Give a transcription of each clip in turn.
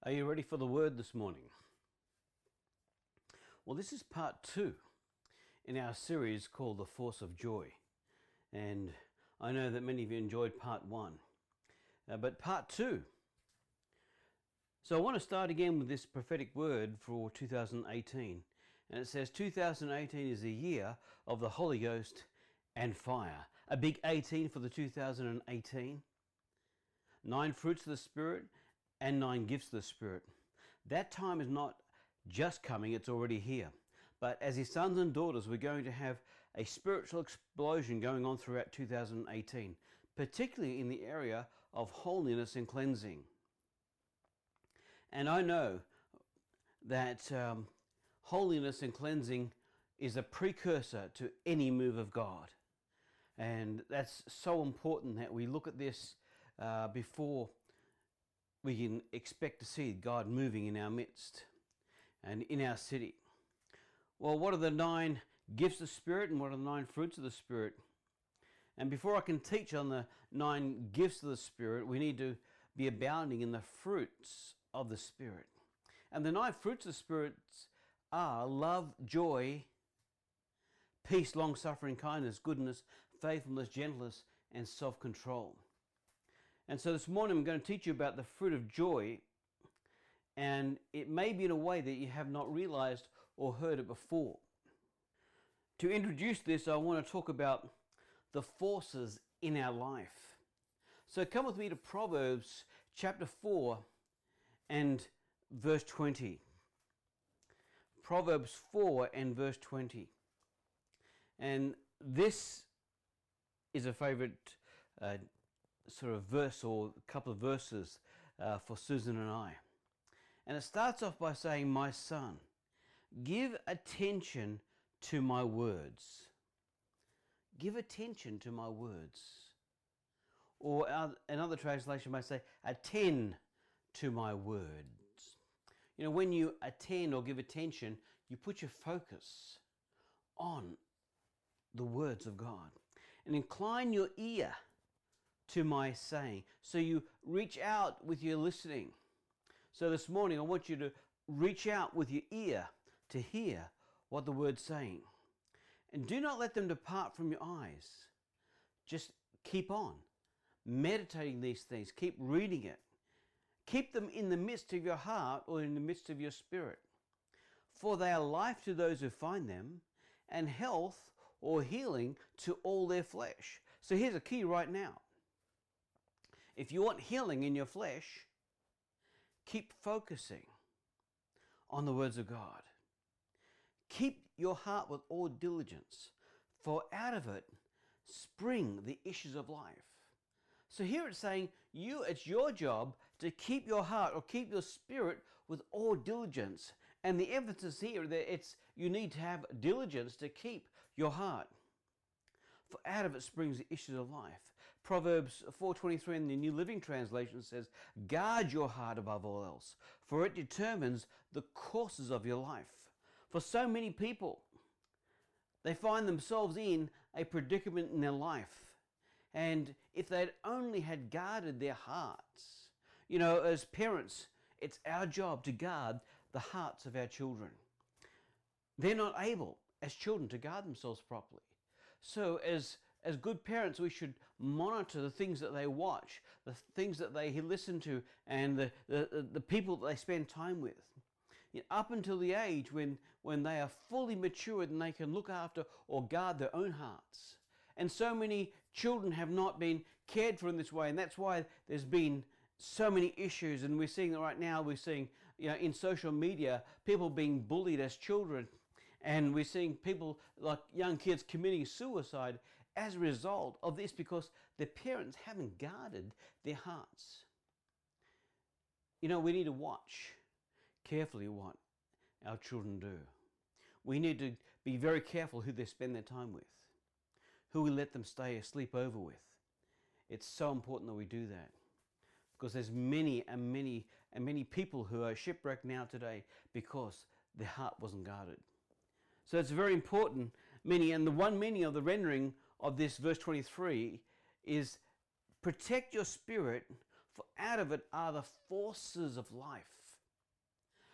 Are you ready for the word this morning? Well, this is part 2 in our series called The Force of Joy. And I know that many of you enjoyed part 1, but part 2. So I want to start again with this prophetic word for 2018. And it says 2018 is the year of the Holy Ghost and fire. A big 18 for the 2018. 9 fruits of the Spirit and 9 gifts of the Spirit. That time is not just coming, it's already here. But as His sons and daughters, we're going to have a spiritual explosion going on throughout 2018, particularly in the area of holiness and cleansing. And I know that holiness and cleansing is a precursor to any move of God. And that's so important that we look at this before we can expect to see God moving in our midst and in our city. Well, what are the 9 gifts of the Spirit and what are the 9 fruits of the Spirit? And before I can teach on the 9 gifts of the Spirit, we need to be abounding in the fruits of the Spirit. And the 9 fruits of the Spirit are love, joy, peace, long-suffering, kindness, goodness, faithfulness, gentleness, and self-control. And so this morning I'm going to teach you about the fruit of joy, and it may be in a way that you have not realized or heard it before. To introduce this, I want to talk about the forces in our life. So come with me to Proverbs chapter 4 and verse 20. Proverbs 4 and verse 20. And this is a favorite sort of verse or a couple of verses for Susan and I. And it starts off by saying, "My son, give attention to my words." Give attention to my words. Or another translation might say, attend to my words. You know, when you attend or give attention, you put your focus on the words of God. And incline your ear to my saying. So you reach out with your listening. So this morning I want you to reach out with your ear to hear what the word's saying. And do not let them depart from your eyes. Just keep on meditating these things. Keep reading it. Keep them in the midst of your heart or in the midst of your spirit. For they are life to those who find them, and health or healing to all their flesh. So here's a key right now. If you want healing in your flesh, keep focusing on the words of God. Keep your heart with all diligence, for out of it spring the issues of life. So here it's saying, it's your job to keep your heart or keep your spirit with all diligence. And the emphasis here that you need to have diligence to keep your heart. For out of it springs the issues of life. Proverbs 4:23 in the New Living Translation says, "Guard your heart above all else, for it determines the courses of your life." For so many people, they find themselves in a predicament in their life. And if they'd only had guarded their hearts, as parents, it's our job to guard the hearts of our children. They're not able, as children, to guard themselves properly. So as good parents, we should monitor the things that they watch, the things that they listen to, and the people that they spend time with. Up until the age when they are fully matured and they can look after or guard their own hearts. And so many children have not been cared for in this way, and that's why there's been so many issues. And we're seeing that right now. We're seeing in social media people being bullied as children. And we're seeing people, like young kids, committing suicide as a result of this because their parents haven't guarded their hearts. We need to watch carefully what our children do. We need to be very careful who they spend their time with, who we let them stay or sleep over with. It's so important that we do that because there's many and many people who are shipwrecked now today because their heart wasn't guarded. So it's very important meaning, and the one meaning of the rendering of this verse 23 is protect your spirit, for out of it are the forces of life.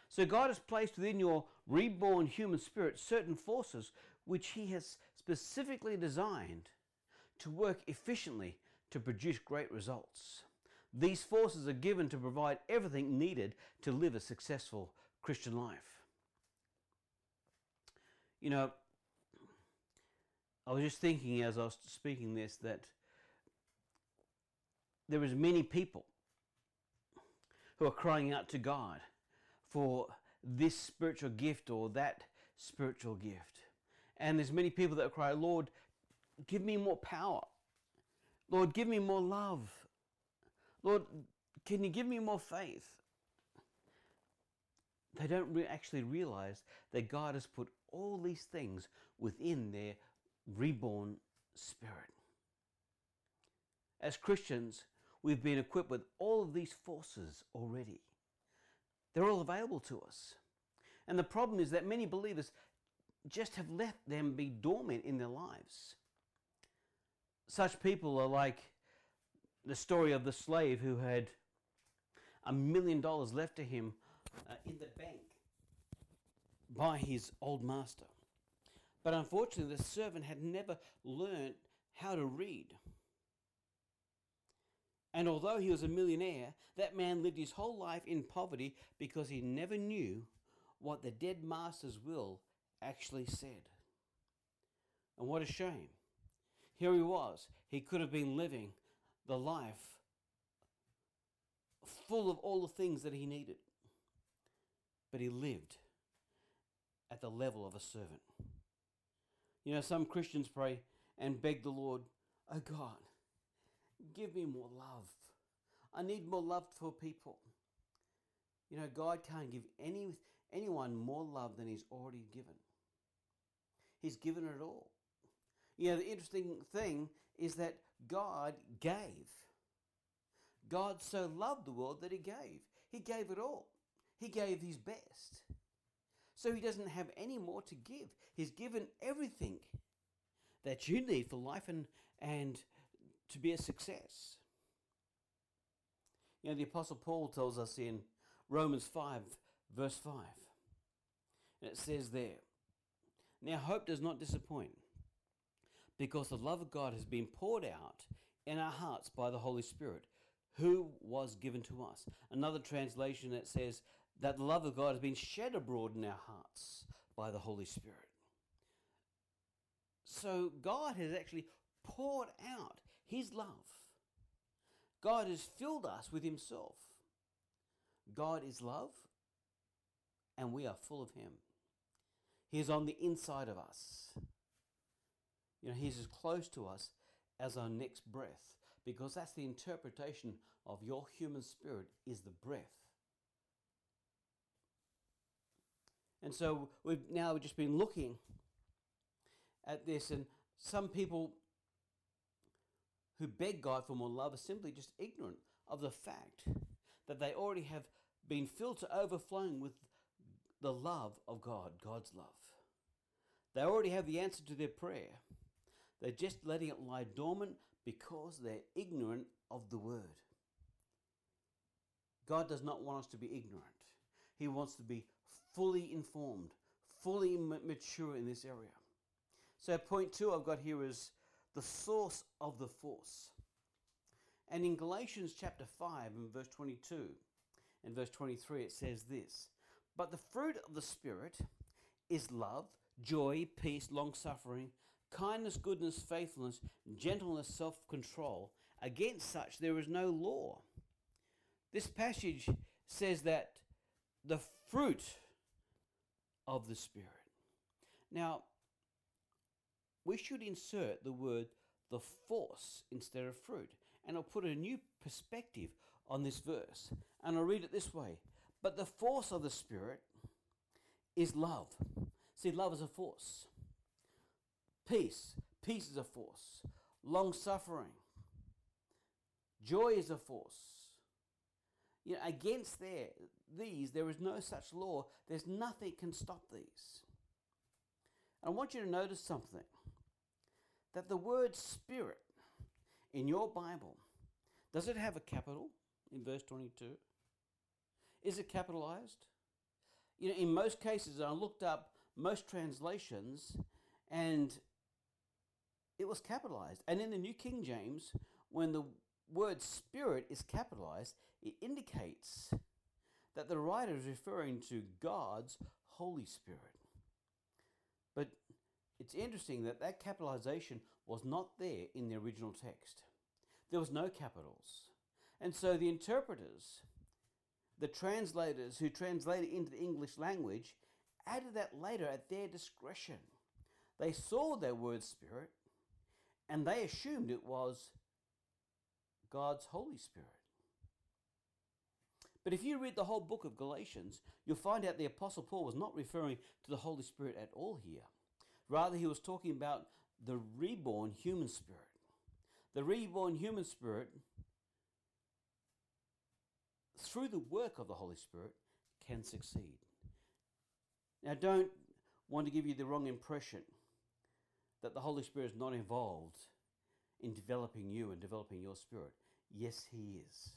So God has placed within your reborn human spirit certain forces which He has specifically designed to work efficiently to produce great results. These forces are given to provide everything needed to live a successful Christian life. You know, I was just thinking as I was speaking this that there is many people who are crying out to God for this spiritual gift or that spiritual gift. And there's many people that cry, Lord, give me more power. Lord, give me more love. Lord, can you give me more faith? They don't actually realize that God has put all these things within their reborn spirit. As Christians, we've been equipped with all of these forces already. They're all available to us. And the problem is that many believers just have let them be dormant in their lives. Such people are like the story of the slave who had $1 million left to him in the bank by his old master. But unfortunately, the servant had never learned how to read. And although he was a millionaire, that man lived his whole life in poverty because he never knew what the dead master's will actually said. And what a shame. Here he was. He could have been living the life full of all the things that he needed. But he lived at the level of a servant. You know, some Christians pray and beg the Lord, oh God, give me more love. I need more love for people. You know, God can't give anyone more love than He's already given. He's given it all. You know, the interesting thing is that God gave. God so loved the world that He gave. He gave it all. He gave His best. So He doesn't have any more to give. He's given everything that you need for life and to be a success. You know, the Apostle Paul tells us in Romans 5, verse 5, and it says there, now hope does not disappoint, because the love of God has been poured out in our hearts by the Holy Spirit, who was given to us. Another translation that says that the love of God has been shed abroad in our hearts by the Holy Spirit. So God has actually poured out His love. God has filled us with Himself. God is love, and we are full of Him. He is on the inside of us. You know, He's as close to us as our next breath, because that's the interpretation of your human spirit, is the breath. And so we've just been looking at this, and some people who beg God for more love are simply just ignorant of the fact that they already have been filled to overflowing with the love of God, God's love. They already have the answer to their prayer. They're just letting it lie dormant because they're ignorant of the word. God does not want us to be ignorant. He wants to be fully informed, fully mature in this area. So point 2 I've got here is the source of the force. And in Galatians chapter 5 and verse 22 and verse 23 it says this, but the fruit of the Spirit is love, joy, peace, long-suffering, kindness, goodness, faithfulness, gentleness, self-control. Against such there is no law. This passage says that the fruit of the Spirit. Now, we should insert the word the force instead of fruit. And I'll put a new perspective on this verse. And I'll read it this way. But the force of the Spirit is love. See, love is a force. Peace is a force. Long-suffering. Joy is a force. You know, against these, there is no such law. There's nothing can stop these. I want you to notice something. That the word Spirit in your Bible, does it have a capital in verse 22? Is it capitalized? In most cases, I looked up most translations and it was capitalized. And in the New King James, when the word Spirit is capitalized, it indicates that the writer is referring to God's Holy Spirit. But it's interesting that that capitalization was not there in the original text. There was no capitals. And so the interpreters, the translators who translated into the English language, added that later at their discretion. They saw their word Spirit and they assumed it was God's Holy Spirit. But if you read the whole book of Galatians, you'll find out the Apostle Paul was not referring to the Holy Spirit at all here. Rather, he was talking about the reborn human spirit. The reborn human spirit, through the work of the Holy Spirit, can succeed. Now, don't want to give you the wrong impression that the Holy Spirit is not involved in developing you and developing your spirit. Yes, he is.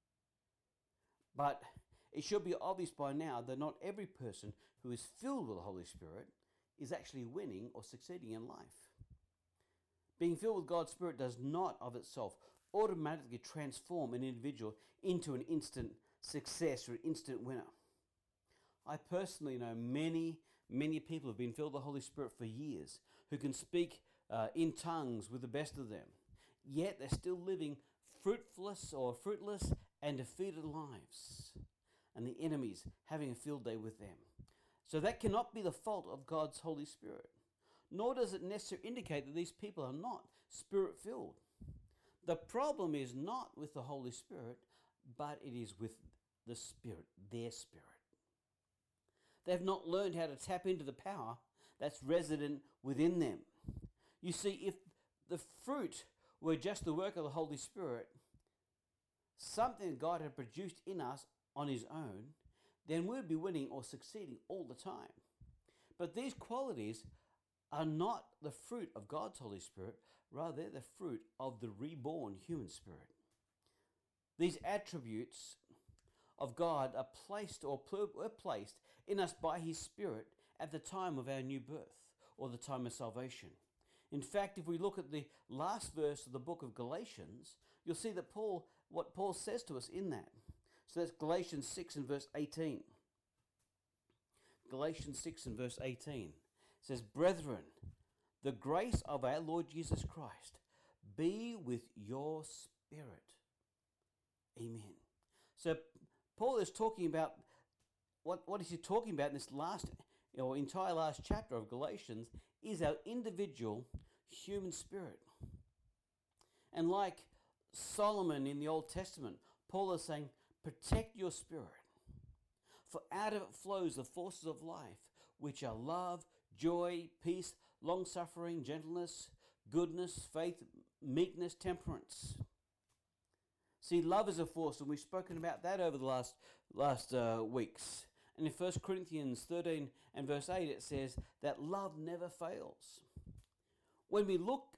But it should be obvious by now that not every person who is filled with the Holy Spirit is actually winning or succeeding in life. Being filled with God's Spirit does not of itself automatically transform an individual into an instant success or an instant winner. I personally know many people who have been filled with the Holy Spirit for years, who can speak in tongues with the best of them, yet they're still living fruitless and defeated lives, and the enemy's having a field day with them. So that cannot be the fault of God's Holy Spirit, nor does it necessarily indicate that these people are not Spirit-filled. The problem is not with the Holy Spirit, but it is with the Spirit, their spirit. They've not learned how to tap into the power that's resident within them. You see, if the fruit were just the work of the Holy Spirit, something God had produced in us on his own, then we'd be winning or succeeding all the time. But these qualities are not the fruit of God's Holy Spirit, rather they're the fruit of the reborn human spirit. These attributes of God are were placed in us by his Spirit at the time of our new birth or the time of salvation. In fact, if we look at the last verse of the book of Galatians, you'll see that what Paul says to us in that. So that's Galatians 6 and verse 18. Galatians 6 and verse 18 says, "Brethren, the grace of our Lord Jesus Christ be with your spirit." Amen. So Paul is talking about, what is he talking about in this entire last chapter of Galatians is our individual human spirit. And like Solomon in the Old Testament, Paul is saying, protect your spirit. For out of it flows the forces of life, which are love, joy, peace, long-suffering, gentleness, goodness, faith, meekness, temperance. See, love is a force, and we've spoken about that over the last weeks. And in 1 Corinthians 13 and verse 8, it says that love never fails. When we look,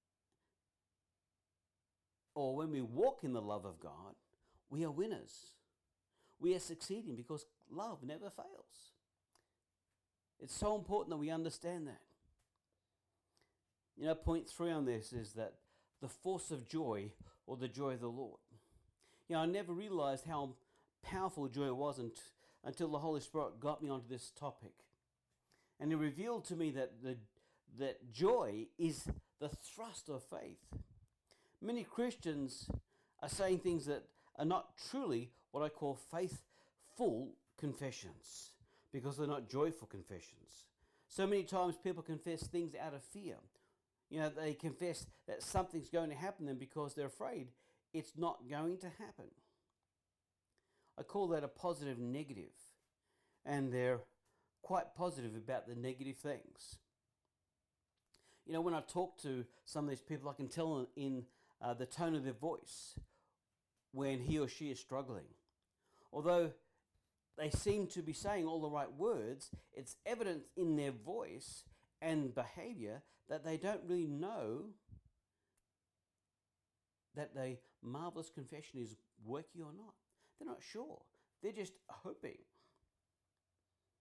or when we walk in the love of God, we are winners. We are succeeding because love never fails. It's so important that we understand that. Point 3 on this is that the force of joy, or the joy of the Lord. I never realized how powerful joy was until the Holy Spirit got me onto this topic. And it revealed to me that joy is the thrust of faith. Many Christians are saying things that are not truly what I call faithful confessions, because they're not joyful confessions. So many times people confess things out of fear. They confess that something's going to happen to them because they're afraid it's not going to happen. I call that a positive negative. And they're quite positive about the negative things. When I talk to some of these people, I can tell in the tone of their voice when he or she is struggling. Although they seem to be saying all the right words, it's evident in their voice and behavior that they don't really know that the marvelous confession is working or not. They're not sure. They're just hoping.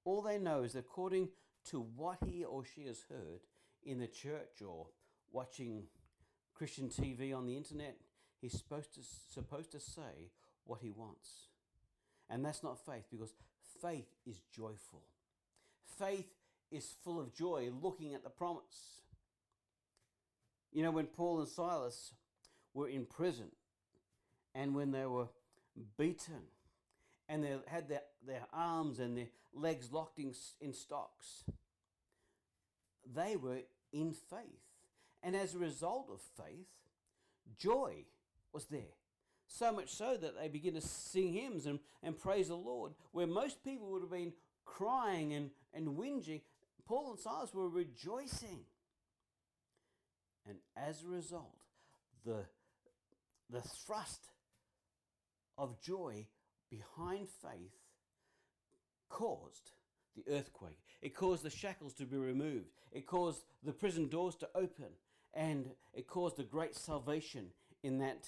All they know is according to what he or she has heard in the church or watching Christian TV on the internet, he's supposed to say what he wants. And that's not faith, because faith is joyful. Faith is full of joy looking at the promise. You know, when Paul and Silas were in prison and when they were beaten and they had their arms and their legs locked in stocks, they were in faith. And as a result of faith, joy was there. So much so that they began to sing hymns and praise the Lord. Where most people would have been crying and whinging, Paul and Silas were rejoicing. And as a result, the thrust of joy behind faith caused the earthquake. It caused the shackles to be removed. It caused the prison doors to open. And it caused a great salvation in that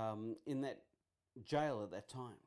jail at that time.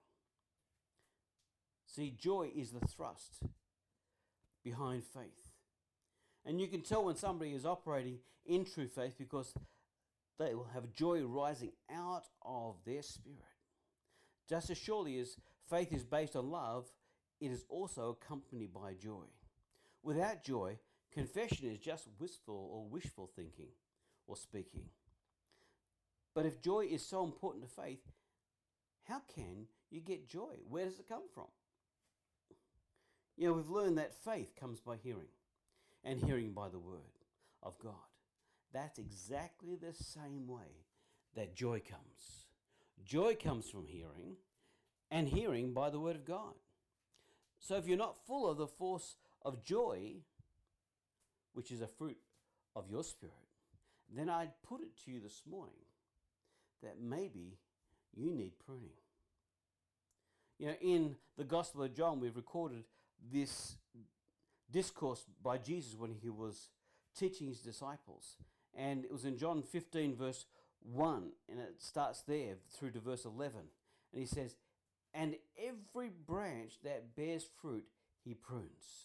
See, joy is the thrust behind faith. And you can tell when somebody is operating in true faith because they will have joy rising out of their spirit. Just as surely as faith is based on love, it is also accompanied by joy. Without joy, confession is just wistful or wishful thinking or speaking. But if joy is so important to faith, how can you get joy? Where does it come from? You know, we've learned that faith comes by hearing, and hearing by the word of God. That's exactly the same way that joy comes. Joy comes from hearing, and hearing by the word of God. So if you're not full of the force of joy, which is a fruit of your spirit, then I'd put it to you this morning that maybe you need pruning. You know, in the Gospel of John, we've recorded this discourse by Jesus when he was teaching his disciples. And it was in John 15 verse 1, and it starts there through to verse 11. And he says, "And every branch that bears fruit, he prunes."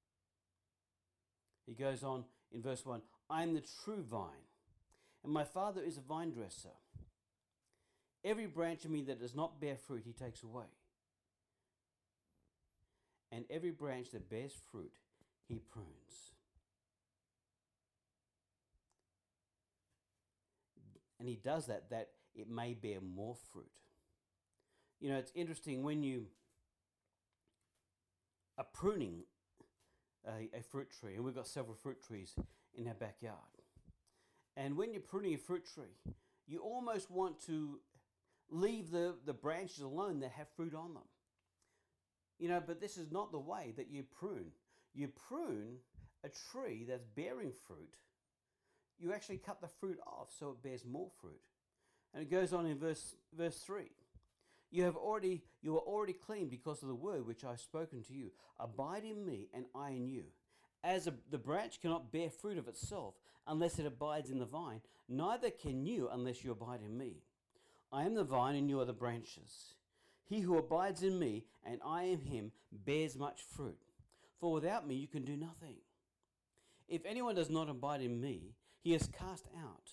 He goes on in verse 1, "I am the true vine, and my Father is a vine dresser. Every branch of me that does not bear fruit, he takes away. And every branch that bears fruit, he prunes." And he does that it may bear more fruit. You know, it's interesting when you are pruning a fruit tree, and we've got several fruit trees in our backyard. And when you're pruning a fruit tree, you almost want to leave the branches alone that have fruit on them. You know, but this is not the way that you prune. You prune a tree that's bearing fruit. You actually cut the fruit off so it bears more fruit. And it goes on in verse 3. You are already clean because of the word which I have spoken to you. Abide in me and I in you. As the branch cannot bear fruit of itself unless it abides in the vine, neither can you unless you abide in me. I am the vine and you are the branches. He who abides in me and I in him bears much fruit. For without me you can do nothing. If anyone does not abide in me, he is cast out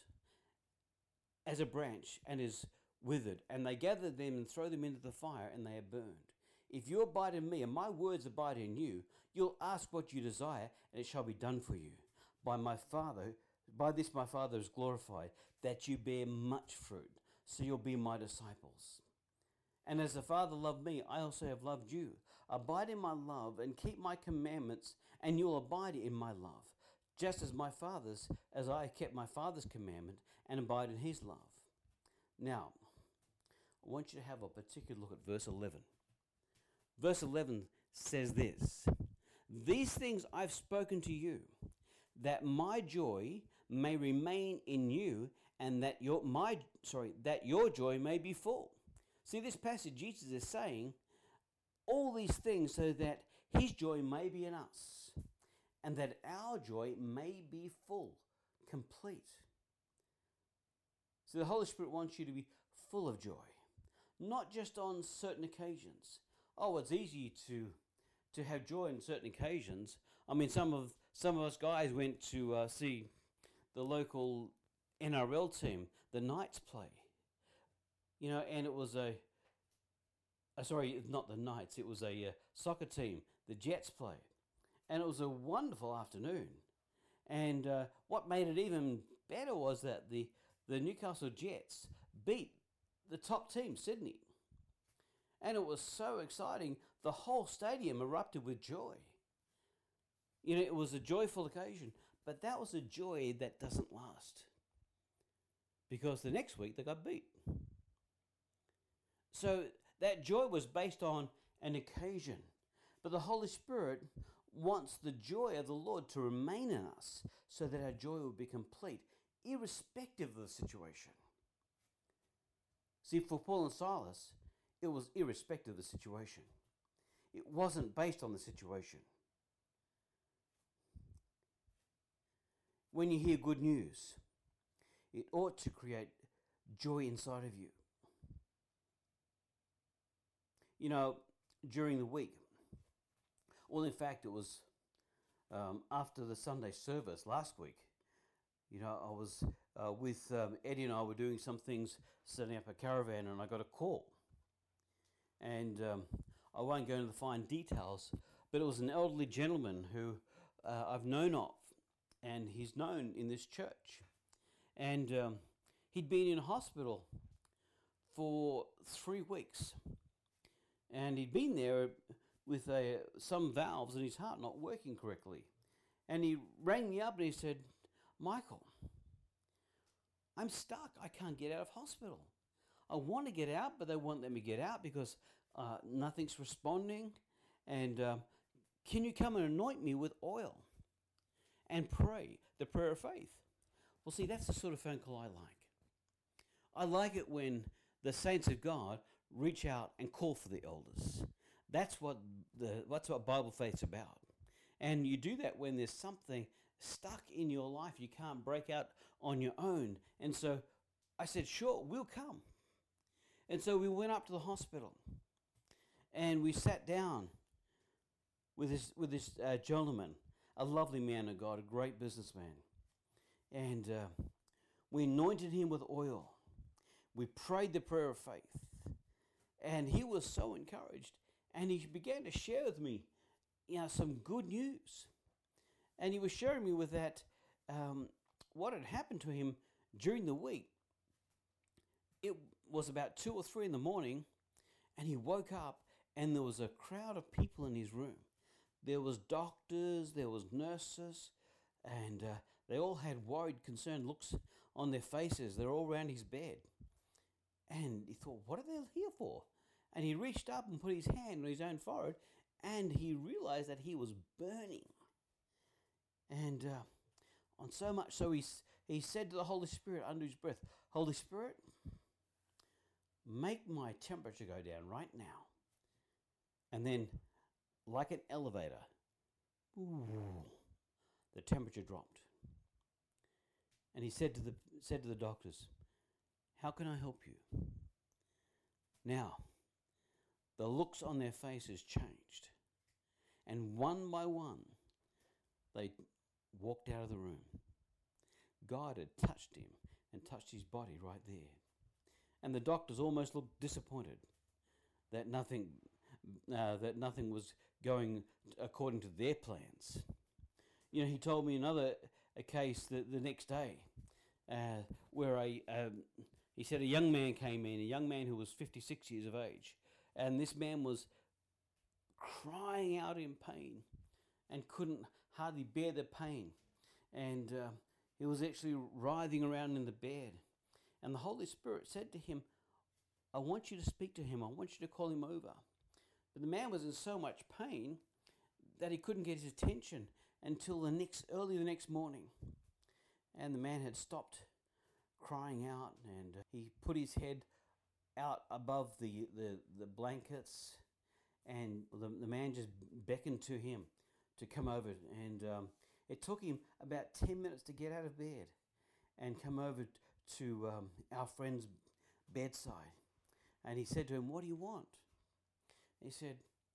as a branch and is withered, and they gather them and throw them into the fire, and they are burned. If you abide in me and my words abide in you, you'll ask what you desire, and it shall be done for you. By this my Father is glorified, that you bear much fruit, so you'll be my disciples. And as the Father loved me, I also have loved you. Abide in my love and keep my commandments, and you'll abide in my love, just as I kept my Father's commandment and abide in his love. Now, I want you to have a particular look at verse 11. Verse 11 says this: "These things I've spoken to you, that my joy may remain in you, and that your joy may be full." See, this passage, Jesus is saying all these things so that his joy may be in us, and that our joy may be full, complete. So the Holy Spirit wants you to be full of joy, not just on certain occasions. Oh, it's easy to to have joy on certain occasions. I mean, some of us guys went to see the local NRL team, the Knights, play. And it was sorry, not the Knights. It was a soccer team, the Jets, play, and it was a wonderful afternoon. And what made it even better was that the Newcastle Jets beat the top team, Sydney. And it was so exciting. The whole stadium erupted with joy. It was a joyful occasion, but that was a joy that doesn't last. Because the next week they got beat. So that joy was based on an occasion. But the Holy Spirit wants the joy of the Lord to remain in us so that our joy will be complete, irrespective of the situation. See, for Paul and Silas, it was irrespective of the situation. It wasn't based on the situation. When you hear good news, it ought to create joy inside of you. During the week, well, in fact, it was after the Sunday service last week. I was with Eddie and I were doing some things, setting up a caravan, and I got a call. And I won't go into the fine details, but it was an elderly gentleman who I've known of, and he's known in this church. And he'd been in hospital for 3 weeks. And he'd been there with some valves in his heart not working correctly. And he rang me up and he said, "Michael, I'm stuck. I can't get out of hospital. I want to get out, but they won't let me get out because nothing's responding. And can you come and anoint me with oil and pray the prayer of faith?" Well, see, that's the sort of phone call I like. I like it when the saints of God reach out and call for the elders. That's what Bible faith's about. And you do that when there's something stuck in your life you can't break out on your own. And so I said, "Sure, we'll come." And so we went up to the hospital and we sat down with this gentleman, a lovely man of God, a great businessman. And we anointed him with oil. We prayed the prayer of faith. And he was so encouraged. And he began to share with me, some good news. And he was sharing me with that, what had happened to him during the week. It was about 2 or 3 in the morning, and he woke up, and there was a crowd of people in his room. There was doctors, there was nurses, and they all had worried, concerned looks on their faces. They're all around his bed. And he thought, what are they here for? And he reached up and put his hand on his own forehead, and he realized that he was burning. And on so much, so he said to the Holy Spirit under his breath, "Holy Spirit, make my temperature go down right now." And then, like an elevator, the temperature dropped. And he said to the doctors, "How can I help you?" Now, the looks on their faces changed. And one by one, they walked out of the room. God had touched him and touched his body right there. And the doctors almost looked disappointed that nothing was going according to their plans. He told me a case the next day where he said a young man came in, a young man who was 56 years of age. And this man was crying out in pain and couldn't hardly bear the pain. And he was actually writhing around in the bed. And the Holy Spirit said to him, "I want you to speak to him. I want you to call him over." But the man was in so much pain that he couldn't get his attention until early the next morning. And the man had stopped crying out, and he put his head out above the blankets, and the man just beckoned to him to come over. And it took him about 10 minutes to get out of bed and come over to our friend's bedside. And he said to him, "What do you want?" He said,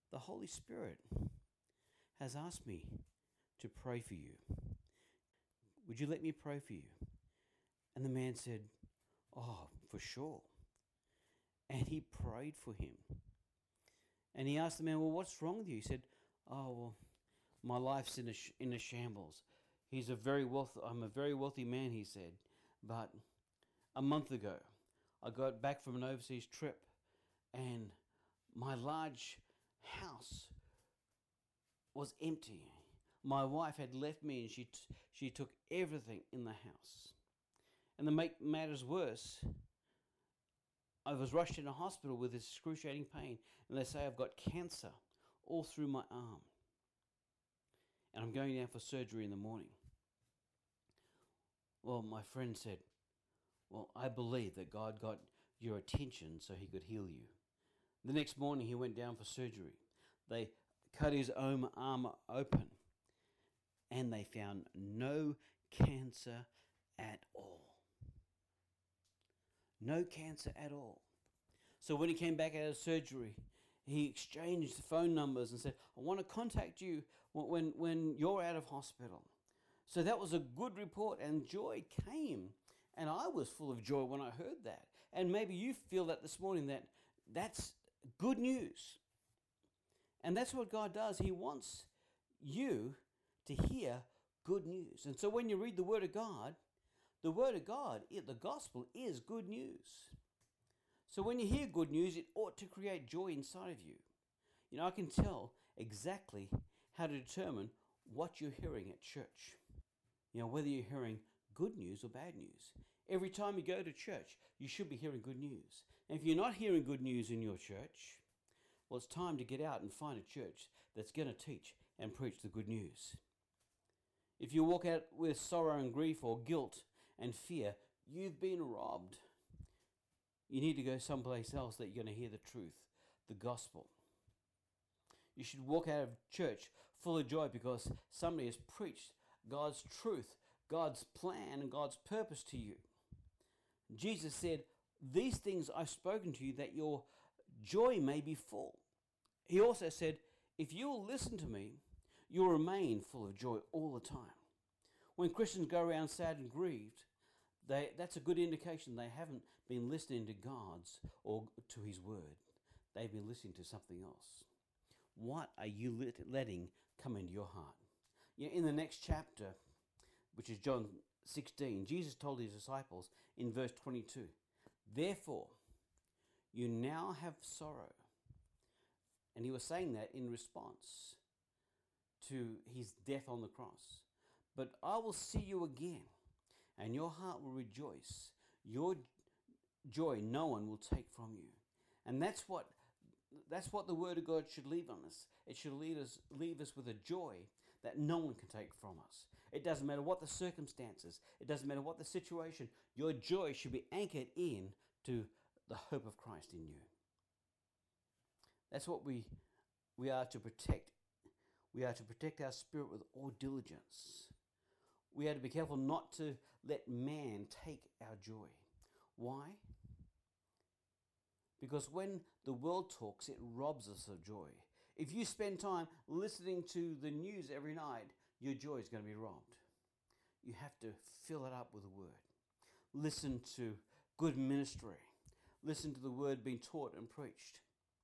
the Holy Spirit has asked me to pray for you. Would you let me pray for you? And the man said, oh, for sure. And he prayed for him. And he asked the man, well, what's wrong with you? He said, oh, well, my life's in a shambles. I'm a very wealthy man, he said. But a month ago, I got back from an overseas trip and my large house was empty. My wife had left me and she took everything in the house. And to make matters worse, I was rushed into hospital with this excruciating pain, and they say I've got cancer all through my arm. And I'm going down for surgery in the morning. Well, my friend said, well, I believe that God got your attention so he could heal you. The next morning he went down for surgery. They cut his own arm open and they found no cancer at all. No cancer at all. So when he came back out of surgery, he exchanged phone numbers and said, I want to contact you when you're out of hospital. So that was a good report, and joy came. And I was full of joy when I heard that. And maybe you feel that this morning, that's good news. And that's what God does. He wants you to hear good news. And so when you read the Word of God, the gospel is good news. So when you hear good news, it ought to create joy inside of you. You know, I can tell exactly how to determine what you're hearing at church. You know, whether you're hearing good news or bad news. Every time you go to church, you should be hearing good news. And if you're not hearing good news in your church, well, it's time to get out and find a church that's going to teach and preach the good news. If you walk out with sorrow and grief or guilt and fear, you've been robbed. You need to go someplace else that you're going to hear the truth, the gospel. You should walk out of church full of joy because somebody has preached God's truth, God's plan, and God's purpose to you. Jesus said, these things I've spoken to you that your joy may be full. He also said, if you will listen to me, you'll remain full of joy all the time. When Christians go around sad and grieved, that's a good indication they haven't been listening to God's or to his word. They've been listening to something else. What are you letting come into your heart? You know, in the next chapter, which is John 16, Jesus told his disciples in verse 22, therefore, you now have sorrow. And he was saying that in response to his death on the cross. But I will see you again, and your heart will rejoice. Your joy no one will take from you. And that's what the word of God should leave on us. It should leave us with a joy that no one can take from us. It doesn't matter what the circumstances. It doesn't matter what the situation. Your joy should be anchored in to the hope of Christ in you. That's what we are to protect. We are to protect our spirit with all diligence. We are to be careful not to let man take our joy. Why? Because when the world talks, it robs us of joy. If you spend time listening to the news every night, your joy is going to be robbed. You have to fill it up with the word. Listen to good ministry. Listen to the word being taught and preached.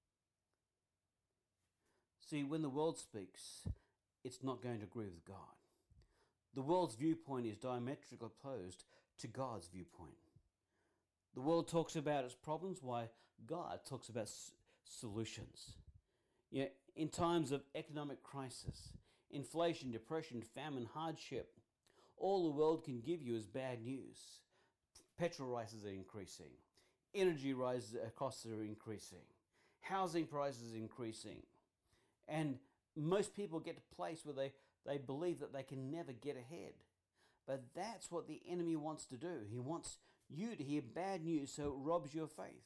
See, when the world speaks, it's not going to agree with God. The world's viewpoint is diametrically opposed to God's viewpoint. The world talks about its problems, while God talks about solutions. You know, in times of economic crisis, inflation, depression, famine, hardship, all the world can give you is bad news. Petrol prices are increasing. Energy costs are increasing. Housing prices are increasing. And most people get to a place where they believe that they can never get ahead. But that's what the enemy wants to do. He wants you to hear bad news so it robs your faith.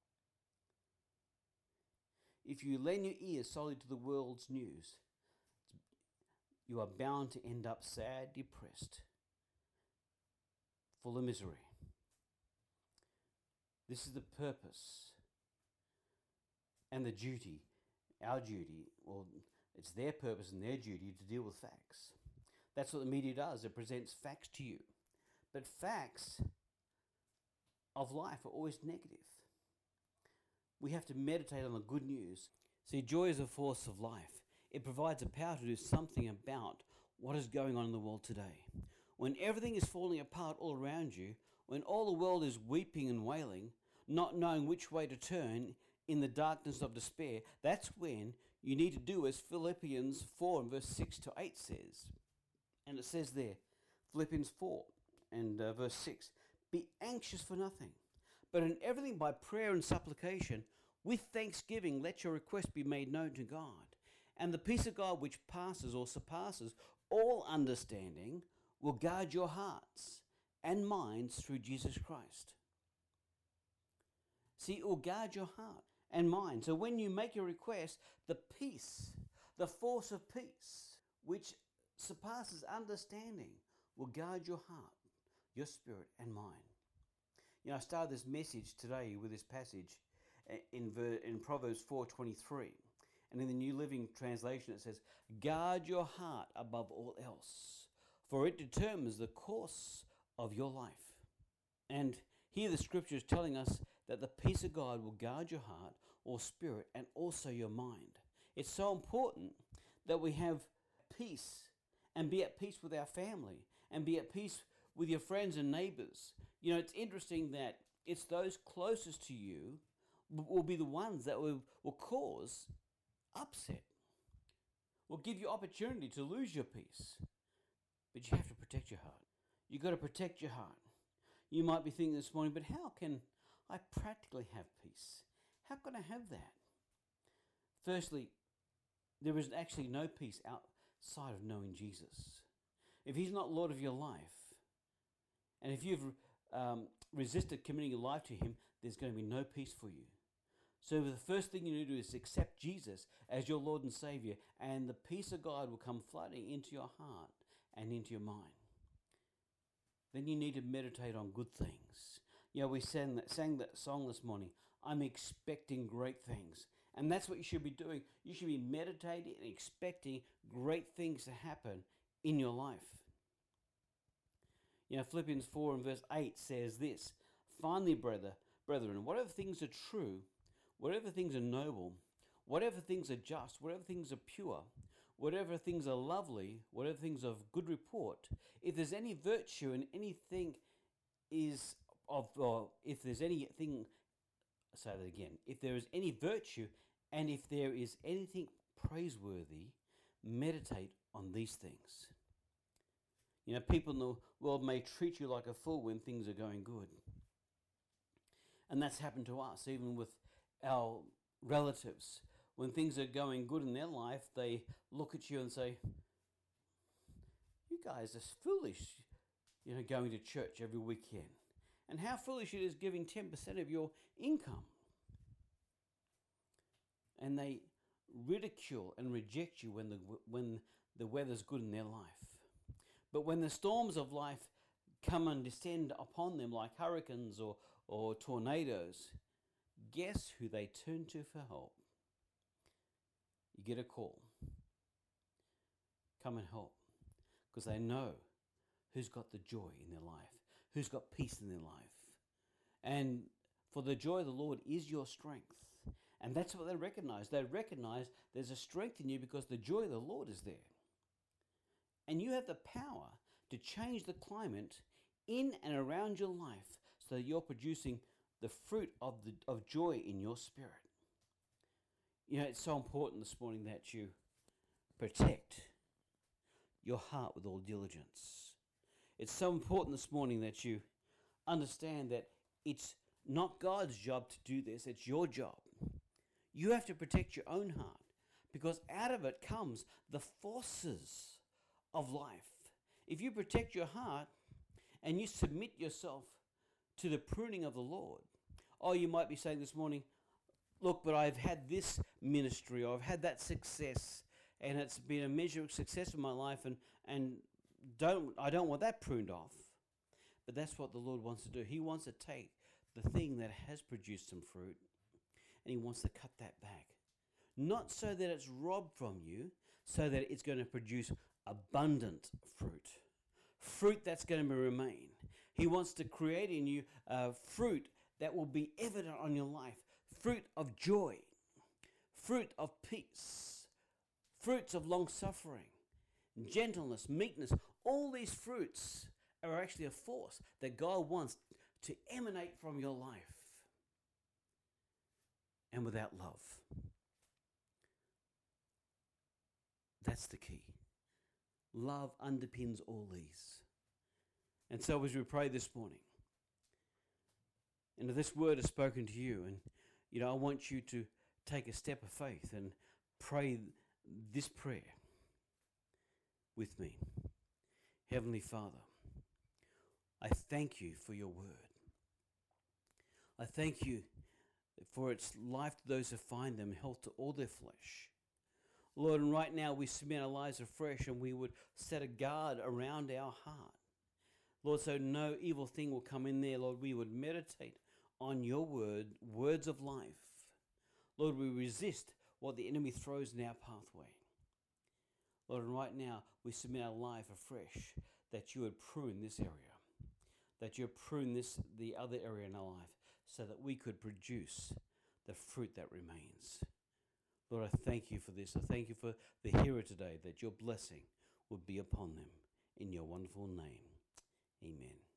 If you lend your ears solely to the world's news, you are bound to end up sad, depressed, full of misery. This is the purpose and the duty our duty, or it's their purpose and their duty to deal with facts. That's what the media does. It presents facts to you. But facts of life are always negative. We have to meditate on the good news. See, joy is a force of life. It provides a power to do something about what is going on in the world today. When everything is falling apart all around you, when all the world is weeping and wailing, not knowing which way to turn in the darkness of despair, that's when you need to do as Philippians 4 and verse 6 to 8 says. And it says there, Philippians 4 and verse 6, be anxious for nothing, but in everything by prayer and supplication, with thanksgiving, let your request be made known to God. And the peace of God, which passes or surpasses all understanding, will guard your hearts and minds through Jesus Christ. See, it will guard your heart and mind. So when you make your request, the peace, the force of peace, which surpasses understanding, will guard your heart, your spirit, and mind. You know, I started this message today with this passage in Proverbs 4:23. And in the New Living Translation, it says, guard your heart above all else, for it determines the course of your life. And here the scripture is telling us that the peace of God will guard your heart or spirit and also your mind. It's so important that we have peace and be at peace with our family and be at peace with your friends and neighbors. You know, it's interesting that it's those closest to you will be the ones that will cause upset, will give you opportunity to lose your peace. But you have to protect your heart. You've got to protect your heart. You might be thinking this morning, but how can I practically have peace? How can I have that? Firstly, there is actually no peace outside of knowing Jesus. If he's not Lord of your life, and if you've resisted committing your life to him, there's going to be no peace for you. So the first thing you need to do is accept Jesus as your Lord and Savior, and the peace of God will come flooding into your heart and into your mind. Then you need to meditate on good things. You know, we sang that song this morning, I'm expecting great things. And that's what you should be doing. You should be meditating and expecting great things to happen in your life. You know, Philippians 4 and verse 8 says this, finally, brethren, whatever things are true, whatever things are noble, whatever things are just, whatever things are pure, whatever things are lovely, whatever things are of good report, if there's any virtue and anything is of, or if there's anything, say that again, if there is any virtue and if there is anything praiseworthy, meditate on these things. You know, people in the world may treat you like a fool when things are going good. And that's happened to us, even with our relatives. When things are going good in their life, they look at you and say, you guys are foolish, you know, going to church every weekend. And how foolish it is giving 10% of your income. And they ridicule and reject you when the weather's good in their life. But when the storms of life come and descend upon them like hurricanes or tornadoes, guess who they turn to for help? You get a call. Come and help. Because they know who's got the joy in their life, who's got peace in their life. And for the joy of the Lord is your strength. And that's what they recognize. They recognize there's a strength in you because the joy of the Lord is there. And you have the power to change the climate in and around your life so that you're producing the fruit of joy in your spirit. You know, it's so important this morning that you protect your heart with all diligence. It's so important this morning that you understand that it's not God's job to do this, it's your job. You have to protect your own heart because out of it comes the forces of life. If you protect your heart and you submit yourself to the pruning of the Lord, oh, you might be saying this morning, look, but I've had this ministry or I've had that success and it's been a measure of success in my life and I don't want that pruned off. But that's what the Lord wants to do. He wants to take the thing that has produced some fruit and he wants to cut that back. not so that it's robbed from you, so that it's going to produce abundant fruit. Fruit that's going to remain. He wants to create in you fruit that will be evident on your life. Fruit of joy, fruit of peace, fruits of long suffering, gentleness, meekness. All these fruits are actually a force that God wants to emanate from your life. And without love, that's the key. Love underpins all these. And so as we pray this morning, and if this word is spoken to you, and I want you to take a step of faith and pray this prayer with me. Heavenly Father, I thank you for your word. I thank you for its life to those who find them, health to all their flesh. Lord, and right now we submit our lives afresh, and we would set a guard around our heart. Lord, so no evil thing will come in there. Lord, we would meditate on your word, words of life. Lord, we resist what the enemy throws in our pathway. Lord, and right now we submit our life afresh, that you would prune this area, that you would prune the other area in our life, so that we could produce the fruit that remains. Lord, I thank you for this. I thank you for the hearer today, that your blessing would be upon them. In your wonderful name, amen.